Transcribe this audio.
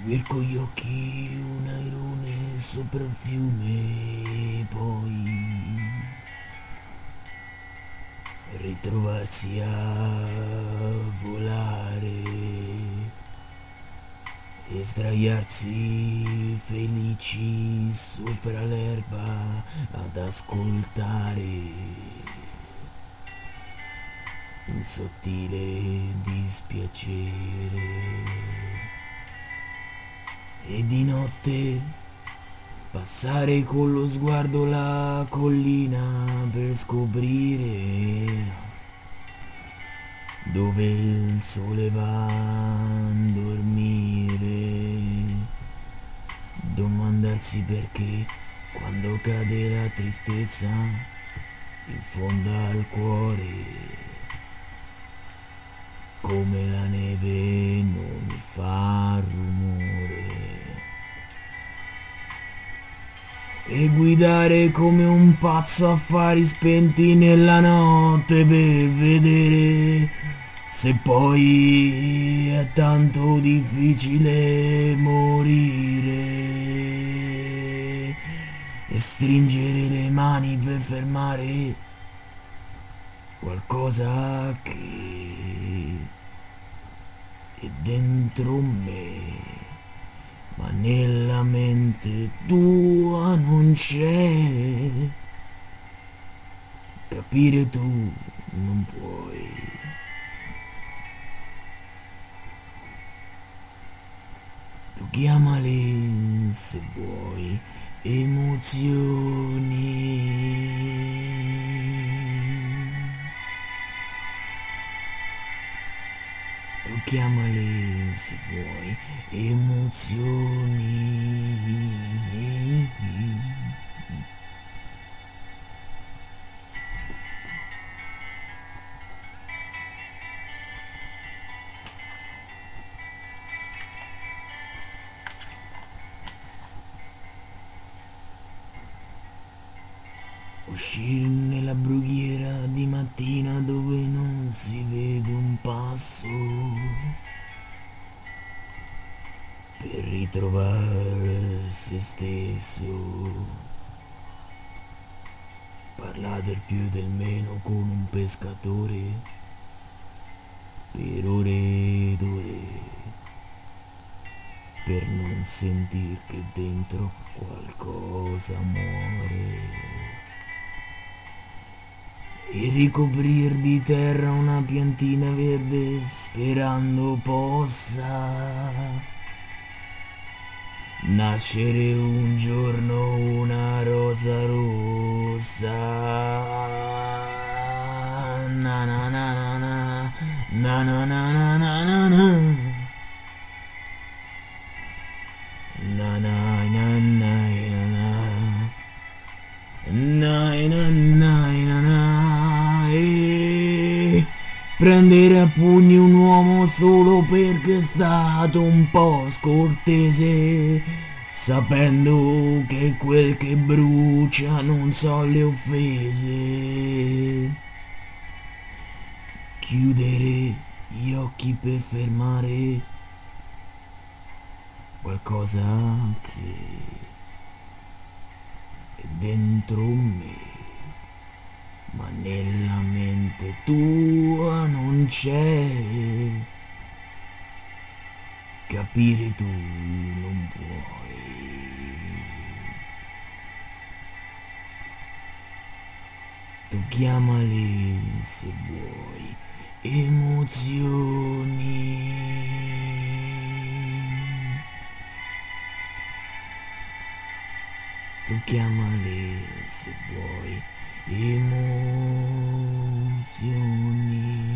seguir con gli occhi un airone sopra il fiume, poi ritrovarsi a volare e sdraiarsi felici sopra l'erba ad ascoltare un sottile dispiacere. E di notte passare con lo sguardo la collina per scoprire dove il sole va a dormire. Domandarsi perché quando cade la tristezza in fondo al cuore, come la neve non fa rumore. E guidare come un pazzo affari spenti nella notte per vedere se poi è tanto difficile morire. E stringere le mani per fermare qualcosa che è dentro me, ma nella mente tua non c'è. Capire tu non puoi. Tu chiamale se vuoi emozioni. Tu chiamale se vuoi emozioni. Uscire nella brughiera di mattina dove non si vede un passo, per ritrovare se stesso. Parlare del più e del meno con un pescatore per ore ed ore, per non sentir che dentro qualcosa muore. E ricoprir di terra una piantina verde sperando possa nascere un giorno una rosa rossa. Na na na na na na na na na na na na na na na na na na. E prendere a pugni un uomo solo perché è stato un po' scortese, sapendo che quel che brucia non so le offese. Chiudere gli occhi per fermare qualcosa che è dentro me, ma nella mente tua non c'è. Capire tu non puoi. Tu chiamali se vuoi emozioni. Tu chiamali se vuoi emozioni.